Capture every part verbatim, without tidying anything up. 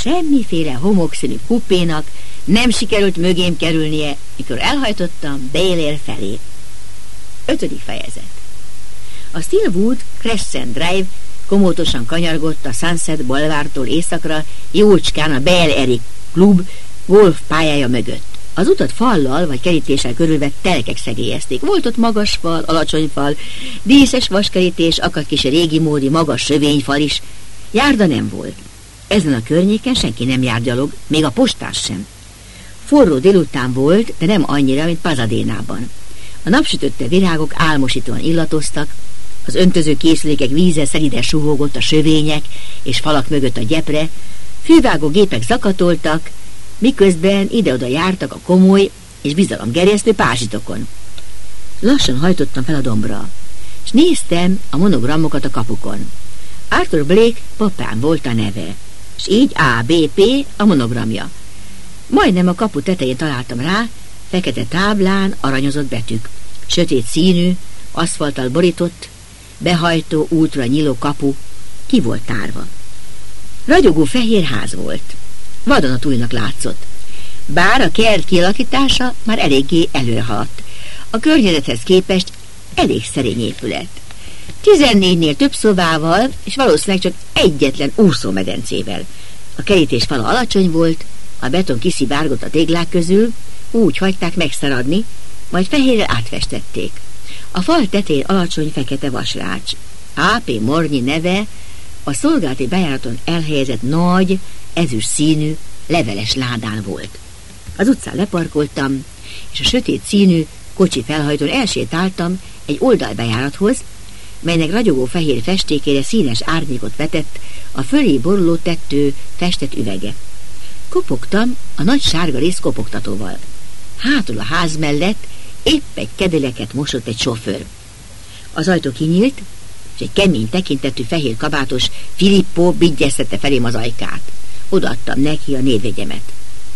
Semmiféle homokszínű kupénak nem sikerült mögém kerülnie, mikor elhajtottam Bel-Air felé. Ötödik fejezet. A Steelwood Crescent Drive komótosan kanyargott a Sunset Boulevardtól északra, jócskán a Bel-Air klub golf pályája mögött. Az utat fallal vagy kerítéssel körülvett telkek szegélyezték. Volt ott magas fal, alacsony fal, díszes vaskerítés, akadt kis régi módi magas sövényfal is. Járda nem volt. Ezen a környéken senki nem járt gyalog, még a postás sem. Forró délután volt, de nem annyira, mint Pasadénában. A napsütötte virágok álmosítóan illatoztak, az öntöző készülékek víze szeliden suhogott a sövények és falak mögött a gyepre, fűvágó gépek zakatoltak, miközben ide-oda jártak a komoly és bizalomgerjesztő pázsitokon. Lassan hajtottam fel a dombra, és néztem a monogramokat a kapukon. Arthur Blake papám volt a neve, és így á bé pé a monogramja. Majdnem a kapu tetején találtam rá, fekete táblán aranyozott betűk. Sötét színű, aszfalttal borított, behajtó útra nyíló kapu ki volt tárva. Ragyogó fehér ház volt. Vadonatújnak látszott. Bár a kert kialakítása már eléggé előre haladt. A környezethez képest elég szerény épület. Tizennégynél több szobával, és valószínűleg csak egyetlen úszómedencével. A kerítés fala alacsony volt, a beton kiszivárgott a téglák közül, úgy hagyták megszaradni, majd fehérrel átfestették. A fal tetején alacsony fekete vasrács. á pé Mornyi neve a szolgálati bejáraton elhelyezett nagy, ezüst színű, leveles ládán volt. Az utcán leparkoltam, és a sötét színű kocsi felhajtón elsétáltam egy oldalbejárathoz, melynek ragyogó fehér festékére színes árnyékot vetett a fölé boruló tettő festett üvege. Kopogtam a nagy sárga rész kopogtatóval. Hátul a ház mellett épp egy kedeleket mosott egy sofőr. Az ajtó kinyílt, és egy kemény tekintetű fehér kabátos Filippo bigyeztette felém az ajkát. Odaadtam neki a névjegyemet.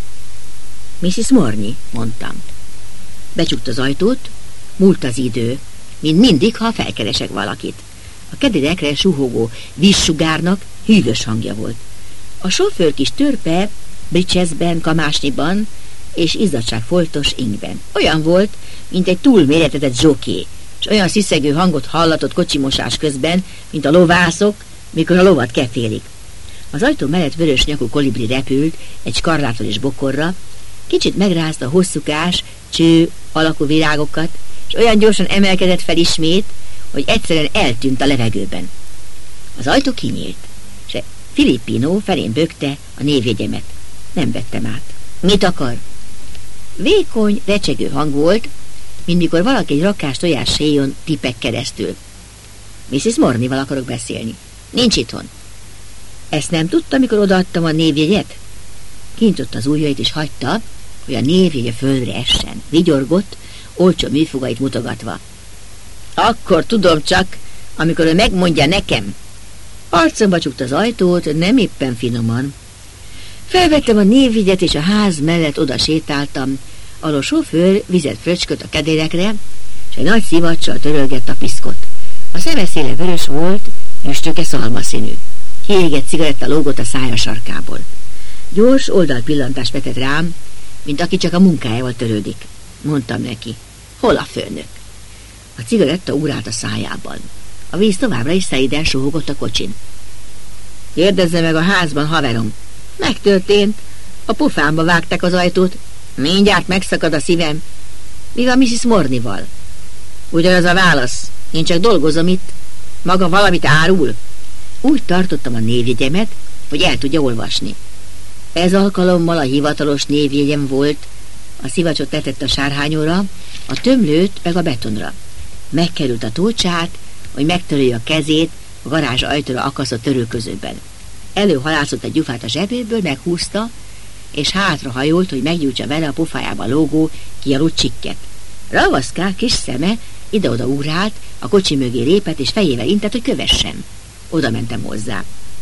missziz Morney, mondtam. Becsukta az ajtót, múlt az idő, mint mindig, ha felkeresek valakit. A kedélyekre suhogó vízsugárnak hűvös hangja volt. A sofőr kis törpe, bridgesben, kamásniban és izzadságfoltos ingben. Olyan volt, mint egy túlméretetett zsoké, és olyan sziszegő hangot hallatott kocsimosás közben, mint a lovászok, mikor a lovat kefélik. Az ajtó mellett vörös nyakú kolibri repült egy skarláton és bokorra, kicsit megrázta a hosszúkás, cső alakú virágokat, és olyan gyorsan emelkedett fel ismét, hogy egyszerűen eltűnt a levegőben. Az ajtó kinyílt, és Filippino felén bökte a névjegyemet. Nem vettem át. Mit akar? Vékony, recsegő hang volt, mint mikor valaki egy rakás tojás séjon tipek keresztül. missziz Morneyval akarok beszélni. Nincs itthon. Ezt nem tudta, mikor odaadtam a névjegyet? Kintotta az ujjait és hagyta, hogy a névjegye földre essen. Vigyorgott, olcsó műfogait mutogatva. Akkor tudom csak, amikor ő megmondja nekem. Arcomba csukta az ajtót, nem éppen finoman. Felvettem a névjegyet, és a ház mellett oda sétáltam, ahol a sofőr vizet fröcskött a kedélyekre, és egy nagy szivacsal törölgett a piszkot. A szemeszéle vörös volt, és csöke szalmaszínű. Kiégett cigaretta lógott a szája sarkából. Gyors oldalpillantást vetett rám, mint aki csak a munkájával törődik. Mondtam neki, hol a főnök? A cigaretta ugrált a szájában. A víz továbbra is szeliden suhogott a kocsin. Kérdezze meg a házban, haverom. Megtörtént. A pofámba vágták az ajtót. Mindjárt megszakad a szívem. Mi van missziz Morneyval? Ugyanaz a válasz. Én csak dolgozom itt. Maga valamit árul? Úgy tartottam a névjegyemet, hogy el tudja olvasni. Ez alkalommal a hivatalos névjegyem volt. A szivacsot letett a sárhányóra, a tömlőt meg a betonra. Megkerült a tócsát, hogy megtörölje a kezét a garázs ajtóra akaszott törőközőben. Előhalászott egy gyufát a zsebéből, meghúzta, és hátrahajolt, hogy meggyújtsa vele a pofájában lógó, kialudt csikket. Ravaszkál kis szeme ide-oda ugrált, a kocsi mögé lépett, és fejével intett, hogy kövessem. Oda mentem hozzá.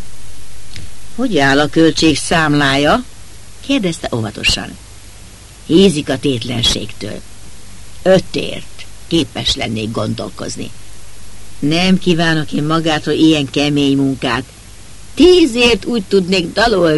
Hogy áll a költség számlája? Kérdezte óvatosan. Hízik a tétlenségtől. Ötért képes lennék gondolkozni. Nem kívánok én magától ilyen kemény munkát. Tízért úgy tudnék dalolni,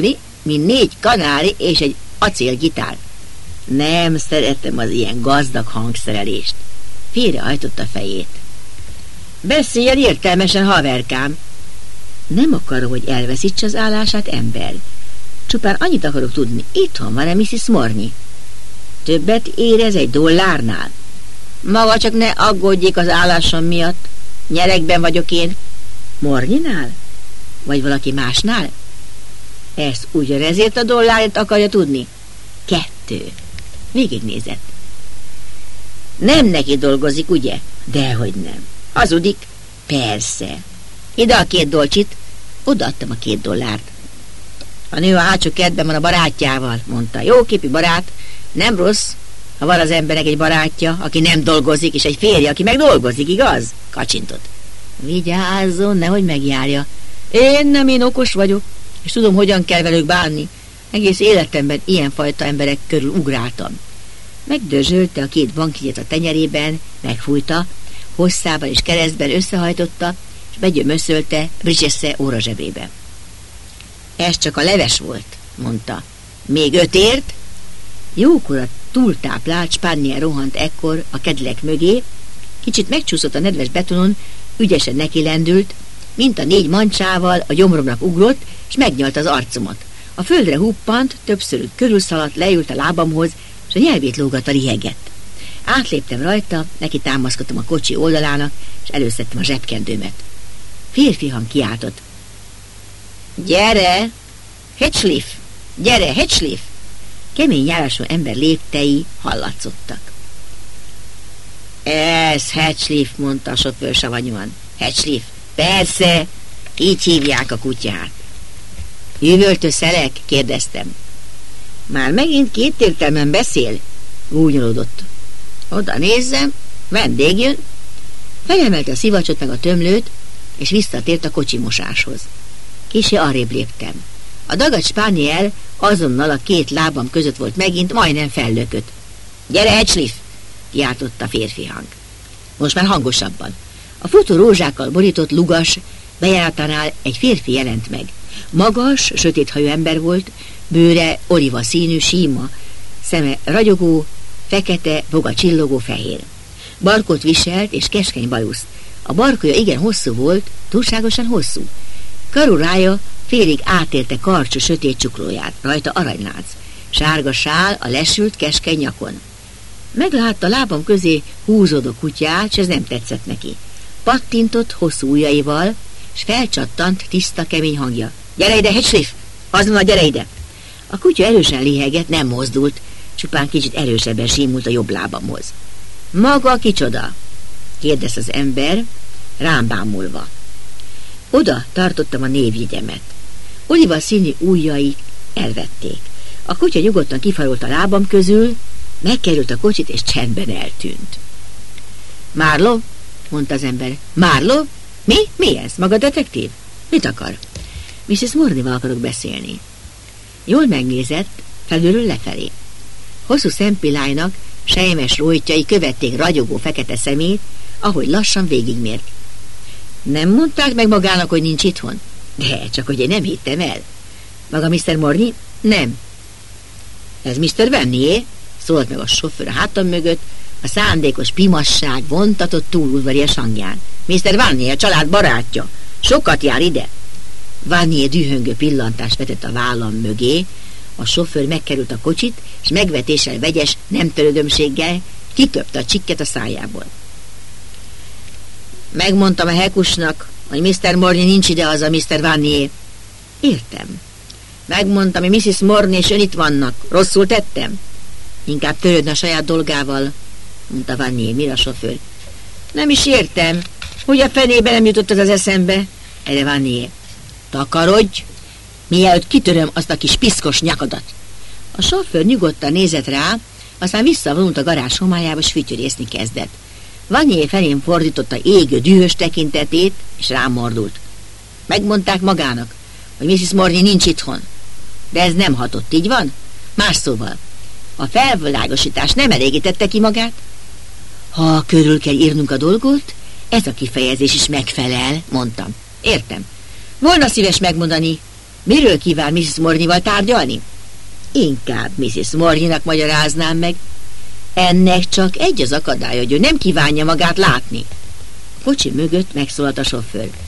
mint négy kanári és egy acélgitár. Nem szeretem az ilyen gazdag hangszerelést. Félrehajtotta fejét. Beszéljen értelmesen, haverkám. Nem akarom, hogy elveszítse az állását, ember. Csupán annyit akarok tudni, itthon van-e misszisz Morney? Többet érez egy dollárnál? Maga csak ne aggódjék az állásom miatt. Nyeregben vagyok én. Morneynál? Vagy valaki másnál? Ezt ugyanezért a dollárért akarja tudni? Kettő. Végignézett. Nem neki dolgozik, ugye? Dehogy nem. Hazudik? Persze. Ide a két dolcsit. Odaadtam a két dollárt. A nő a hátsó kertben van a barátjával, mondta. Jóképű barát. Nem rossz, ha van az embernek egy barátja, aki nem dolgozik, és egy férje, aki meg dolgozik, igaz? Kacsintott. Vigyázzon, nehogy megjárja. Én nem, én okos vagyok, és tudom, hogyan kell velük bánni. Egész életemben ilyenfajta emberek körül ugráltam. Megdörzsölte a két bankjegyet a tenyerében, megfújta, hosszában és keresztben összehajtotta, és begyömöszölte Bridges órazsebébe. Ez csak a leves volt, mondta. Még ötért? Jókora túltáplált Spaniel rohant ekkor a kedlek mögé, kicsit megcsúszott a nedves betonon, ügyesen neki lendült, mint a négy mancsával a gyomromnak ugrott, és megnyalt az arcomat. A földre huppant, többször körülszaladt, leült a lábamhoz, és a nyelvét lógatta rihegett. Átléptem rajta, neki támaszkodtam a kocsi oldalának, és előszedtem a zsebkendőmet. Férfi hang kiáltott. Gyere! Hedgeliff! Gyere, Hedgeliff! Kemény járású ember léptei hallatszottak. Ez Hedgeliff, mondta a sofőr savanyúan. Hedgeliff, persze, így hívják a kutyát. Üvöltő szelek? Kérdeztem. Már megint kétértelműen beszél? Gúnyolódott. Oda nézzem, vendég jön. Felemelte a szivacsot meg a tömlőt, és visszatért a kocsimosáshoz. Kissé arrébb léptem. A dagat Spaniel azonnal a két lábam között volt megint, majdnem fellökött. Gyere, Hedgeliff! Kiáltotta a férfi hang. Most már hangosabban. A futó rózsákkal borított lugas bejáratánál egy férfi jelent meg. Magas, sötéthajú ember volt, bőre oliva színű, síma, szeme ragyogó, fekete, boga csillogó fehér. Barkot viselt és keskeny bajuszt. A barkója igen hosszú volt, túlságosan hosszú. Karurája félig átérte karcsú sötét csuklóját, rajta aranylánc. Sárga sál a lesült keskeny nyakon. Meglátta lábam közé húzódó kutyát, s ez nem tetszett neki. Pattintott hosszú ujjaival, s felcsattant tiszta, kemény hangja. Gyere ide, Hedgeliff! Azonnal gyere ide! A kutya erősen lihegett, nem mozdult, csupán kicsit erősebben símult a jobb lábamhoz. Maga kicsoda? Kérdezte az ember, rám bámulva. Oda tartottam a névjegyemet. Oliva színű ujjai elvették. A kutya nyugodtan kifarolt a lábam közül, megkerült a kocsit, és csendben eltűnt. Marlowe? Mondta az ember. Marlowe? Mi? Mi ez? Maga detektív? Mit akar? misszisz Morneyval akarok beszélni. Jól megnézett, felülről lefelé. Hosszú szempillájnak selymes rójtjai követték ragyogó fekete szemét, ahogy lassan végigmért. Nem mondták meg magának, hogy nincs itthon? De, csak hogy én nem hittem el. Maga miszter Morney? Nem. Ez miszter Vanier? Szólt meg a sofőr a hátam mögött, a szándékos pimasság vontatott túludvarias hangján. miszter Vanier, a család barátja. Sokat jár ide. Vanier dühöngő pillantást vetett a vállam mögé, a sofőr megkerült a kocsit, és megvetéssel vegyes, nem törődömséggel kiköpte a csikket a szájából. Megmondtam a hekusnak, hogy miszter Morney nincs ide az a miszter Vanier. Értem. Megmondtam, hogy misszisz Morney és ön itt vannak. Rosszul tettem? Inkább törődne a saját dolgával, mondta Vanier, mire a sofőr. Nem is értem, hogy a fenében nem jutott ez az eszembe. Erre Vanier. Takarodj, mielőtt kitöröm azt a kis piszkos nyakadat. A sofőr nyugodtan nézett rá, aztán visszavonult a garázs homályába, s fütyörészni kezdett. Vanier felén fordította égő dühös tekintetét, és rám mordult. Megmondták magának, hogy misszisz Morney nincs itthon. De ez nem hatott, így van? Más szóval, a felvilágosítás nem elégítette ki magát? Ha körül kell írnunk a dolgot, ez a kifejezés is megfelel, mondtam. Értem. Volna szíves megmondani, Miről kíván missziz Mornyival tárgyalni? Inkább missziz Mornyinak magyaráznám meg. Ennek csak egy az akadály, hogy ő nem kívánja magát látni. Kocsi mögött megszólalt a sofőr.